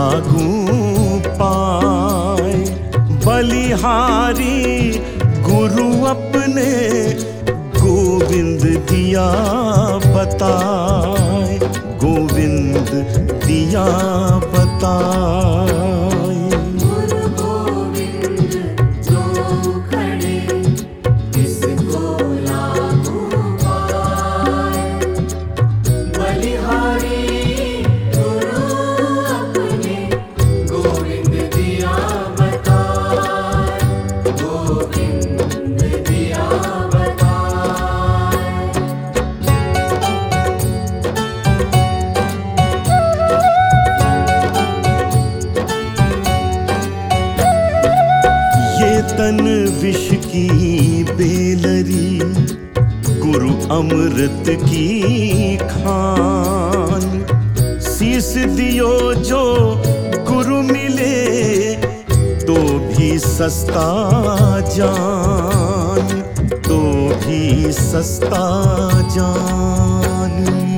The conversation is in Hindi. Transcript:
लागू पाए। बलिहारी गुरु अपने गोविंद दिया बताए, गोविंद दिया बताए। गुरु गोविंद जो खड़े किसको लागू पाए। बलिहारी गुरु अपने गोविंद दिया बताए, गोविंद दिया बताए। ये तन विष की बेलरी, गुरु अमृत की खान। शीस दियो जो गुरु मिले, तो भी सस्ता जान, तो भी सस्ता जान।